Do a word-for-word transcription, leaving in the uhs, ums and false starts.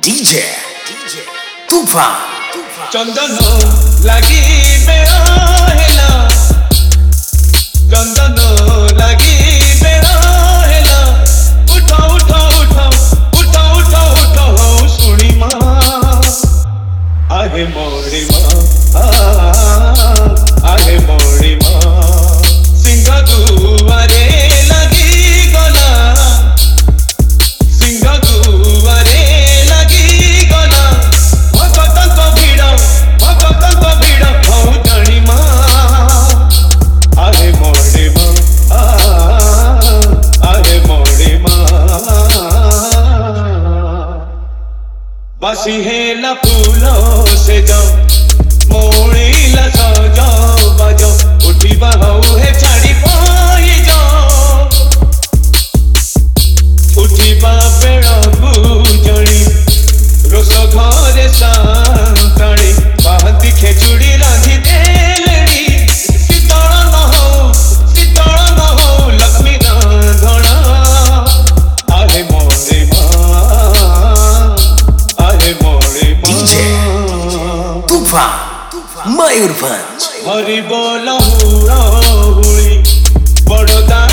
DJ तूफान चंदन लगी बेहेला चंदन लगी बेहेला उठो उठो उठो उठो उठो उठो सुनी माँ आहे मोरी माँ आहे मोरी माँ सिंह दुआरे लगी गला सिंह दुआरे लगी गला भगत को भिड़ भगत को भिड़ हूँ जनी माँ आहे मोरी माँ आहे मोरी माँ बासी हेला फूलों से जाओ मोड़ी ला सजाओ बजाओ उठी बहू है छाड़ी पाई जाओ उठी बेड़ा बुजणी रोस घरे सांताणी बाहती खेचुड़ी रांधी देलड़ी शीतल न हो शीतल न हो लक्ष्मी रांधणा आहे मोरी माँ आहे मोरी माँ तूफान मयूरभंज हरि बोल हुड़ा हुड़ी बड़ोदा